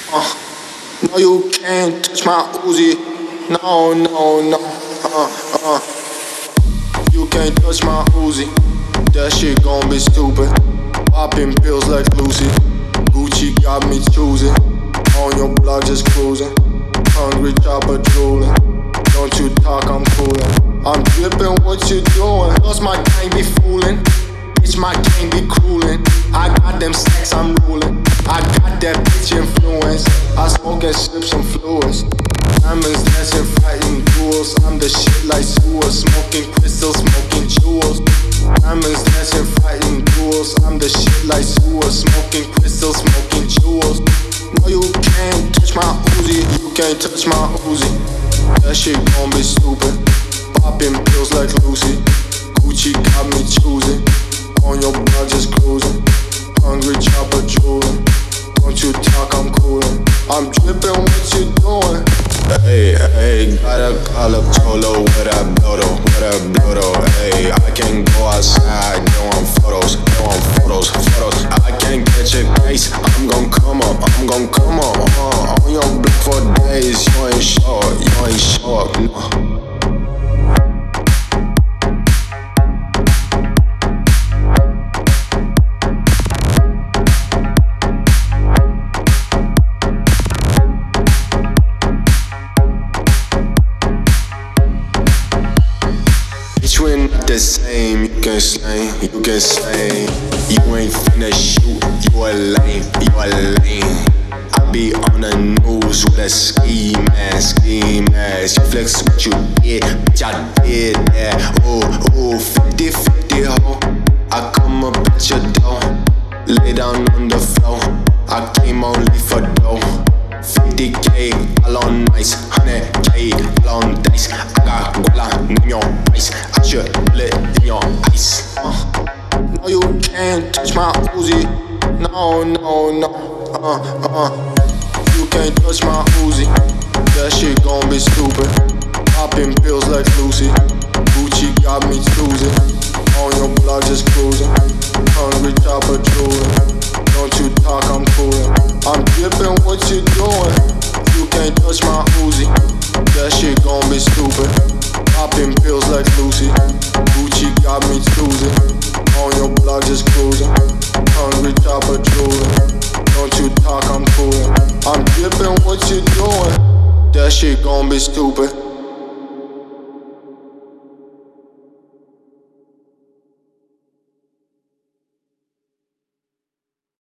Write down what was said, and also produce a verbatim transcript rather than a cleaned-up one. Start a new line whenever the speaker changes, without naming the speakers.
Uh, no, you can't touch my Uzi. No, no, no. Uh, uh. You can't touch my Uzi. That shit gon' be stupid. Popping pills like Lucy. Gucci got me choosing. On your block just cruising. Hungry chopper drooling. Don't you talk, I'm coolin'. I'm drippin', what you doing? Cause my gang be foolin'. Bitch, my gang be cruelin'. I got them stacks, I'm rulin'. I got that bitch influence. I smoke and sip some fluids. Diamonds dancing, fighting duels. I'm the shit like sewers. Smoking crystals, smoking jewels. Diamonds dancing, fighting duels. I'm the shit like sewers. Smoking crystals, smoking jewels. No, you can't touch my Uzi. You can't touch my Uzi. That shit gon' be stupid. Popping pills like Lucy. Gucci got me choosing. On your block just cruising. Hungry chopper drooling. Don't you talk, I'm coolin'. I'm drippin', what you doing?
Hey, hey, gotta call up Cholo with a blodo, with a blodo. Hey, I can't go outside, no on photos, no on photos, photos. I can't catch a case, I'm gon' come up, I'm gon' come up. Uh, on your block for days, you ain't show up, you ain't show up, no. We're not the same, you can slay, you can slay. You ain't finna shoot, you a lame, you a lame. I be on the news with a ski mask, ski mask. You flex what you did, bitch I did that. Ooh, ooh, fifty fifty ho. I come up at your door, lay down on the floor. I came only for dough. fifty K, all on nice, one hundred K, all on dice. I got guala in your ice, I should split in your ice.
Uh, no, you can't touch my Uzi. No, no, no. Uh, uh. You can't touch my Uzi. That shit gon' be stupid. Popping pills like Lucy. Gucci got me choosing. On your block just cruising. Hungry chopper drooling. Don't you talk, I'm coolin'. I'm drippin', what you doing? You can't touch my Uzi. That shit gon' be stupid. Popping pills like Lucy. Gucci got me choosing. On your block just cruising. Hungry chopper drooling. Don't you talk, I'm coolin'. I'm drippin', what you doing? That shit gon' be stupid.